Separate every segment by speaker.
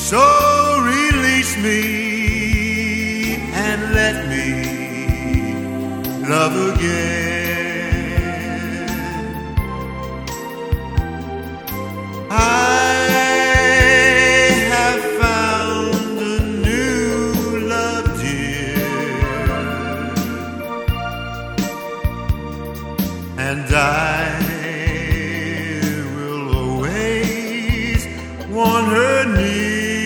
Speaker 1: So release me and let me love again. I have found a new love, dear, and I will always want her near.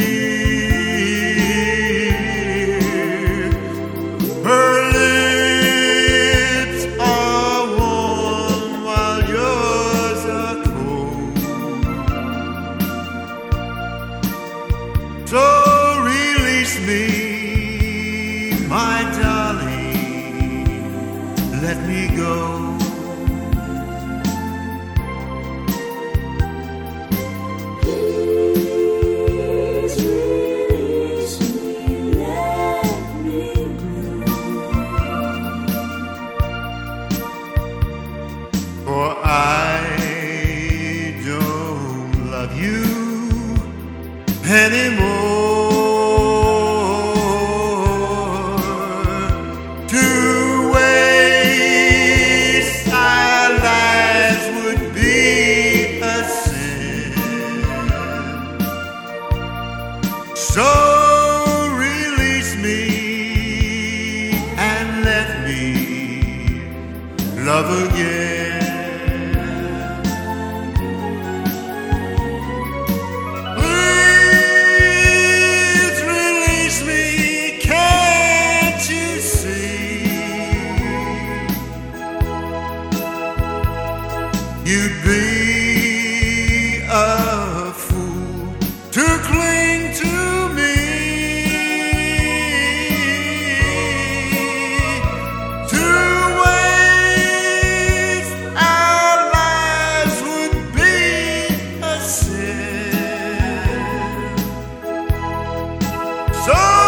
Speaker 1: So release me, my darling, let me go.
Speaker 2: Please release me, let me go.
Speaker 1: For I don't love you anymore. To waste our lives would be a sin. So release me and let me love again. You'd be a fool to cling to me, to waste our lives would be a sin. So